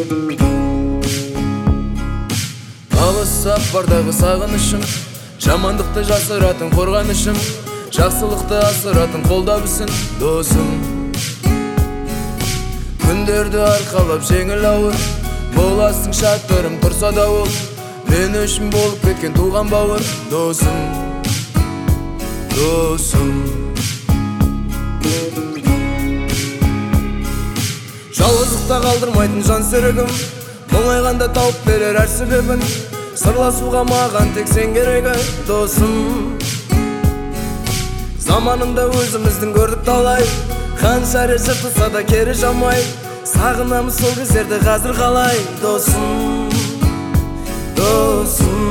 Алысап бардағы сағынышым, жамандықты жасыратын қорғанышым, жақсылықты асыратын қолда білсін досым. Күндерді арқалап жеңіл ауыр, боласың шаттырым тұрса дауыл, мен үшін болып кеткен туған бауыр досым, досым. Жалғыздықта қалдырмайтын жан серігім, мұңайғанда тауып берер әр себебін, сырласуға маған тек сен керегі досым. Заманында өзіміздің көрдік талай, қанша рет жыртылса да кері жамай, сағынамыз сол кездерді қазір қалай досым, досым.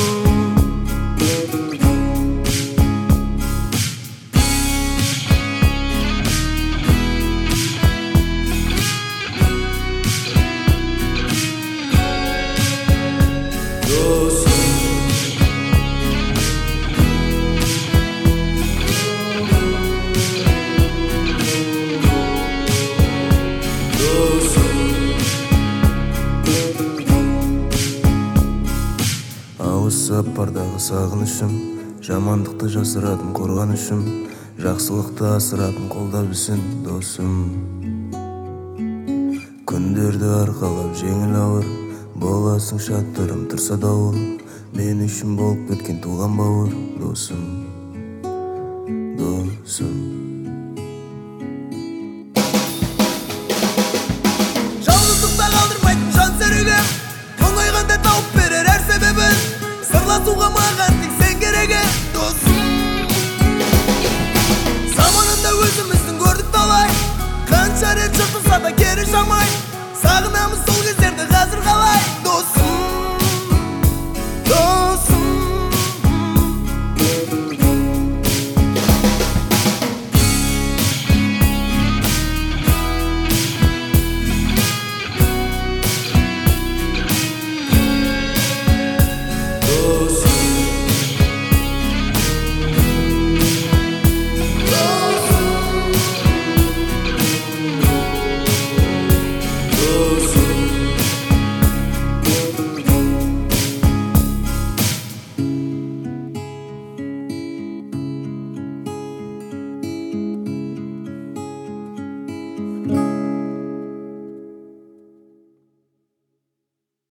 Алысап бардағы сағынышым, жамандықты жасыратын қорғанышым, жақсылықты асыратын қолда білсін досым. Күндерді арқалап жеңіл ауыр, боласың шаттырым тұрса дауыл, мен үшін болып кеткен туған бауыр досым, досым. Жалғыздықта қалдырмайтын жан серігім, мұңайғанда тауып берер әр себебін, сырласуға маған